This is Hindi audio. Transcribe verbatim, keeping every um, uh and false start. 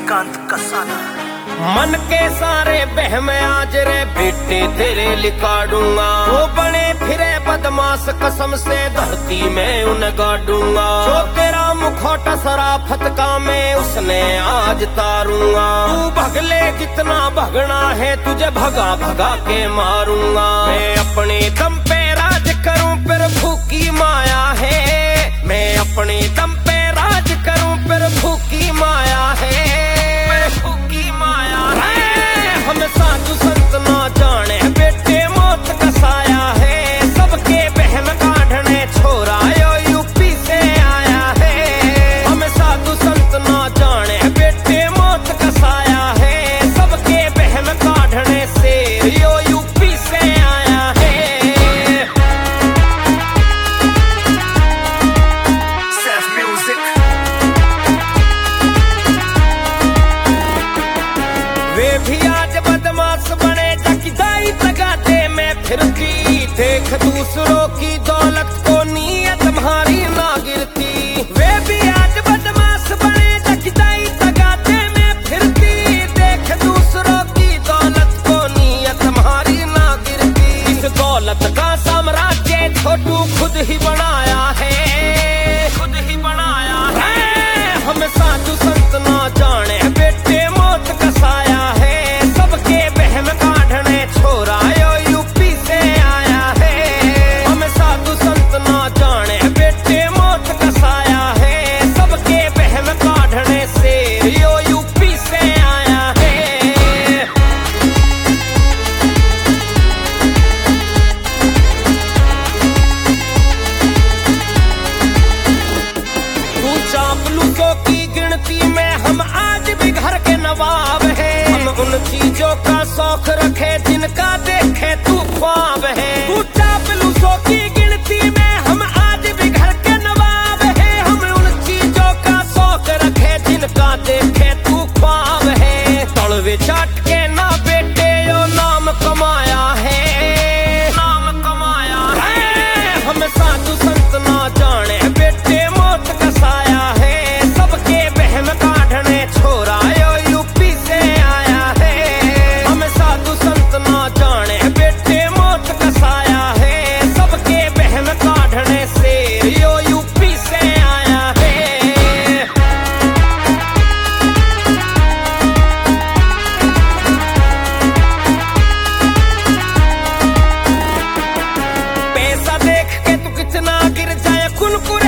श्रीकांत कसाना। मन के सारे बहम आज रे बेटे तेरे लिकाडूंगा, वो बने फिरे बदमाश कसम से धरती में उन गाड़ूंगा। जो तेरा मुखौटा सराफत का मैं उसने आज तारूंगा। तू भगले जितना भगना है तुझे भगा भगा के मारूंगा। मैं अपने दम पे राज करूं फिर भूखी माया है, मैं अपने दम पे राज करूं फिर भूखी माया है, भूखी माया है। हम साधु संत ना जाने बेटे मौत का साया है, सबके बहम काढ़ने छोरा यो यूपी से आया है। हम साधु संत ना जाने बेटे मौत का साया है, सबके बहम काढ़ने से यो यूपी से आया है। Safe music. वे भी आज बदमाश बने जकिदाई तगाते में फिरती, देख दूसरों की दौलत को नीयत भारी ना गिरती। वे भी आज बदमाश बने जकिदाई तगाते में फिरती, देख दूसरों की दौलत को नीयत भारी ना गिरती। इस दौलत का साम्राज्य छोटू खुद ही बनाया है, खुद ही बनाया है। हम साधु संत ना जाने बेटे मौत का साया है, सबके बहम काढ़ने छोरा यो यूपी से आया है। हम साधु संत ना जाने बेटे मौत का साया है, सबके बहम काढ़ने से यो यूपी से आया है। तू चापलूसों की गिनती में हम आज भी घर के नवाब है। हम उन चीजों का शौक रखे जिनका देखे तू ख्वाब है। तू चापलूसों की गिनती में हम आज भी घर के नवाब है। हम उन चीजों का शौक रखे जिनका देखे तू ख्वाब है। तड़वे चाट के ना बेटे यो नाम कमाया है, नाम कमाया है। हम साधु संत ना जाने बेटे मौत का साया है, सबके बहम काढ़ने छोरा यो यूपी से आया है। हम साधु संत ना जाने बेटे मौत का साया है, सबके बहम काढ़ने से यो यूपी से आया है। पैसा देख के तू कितना गिर जाए कुनकुरे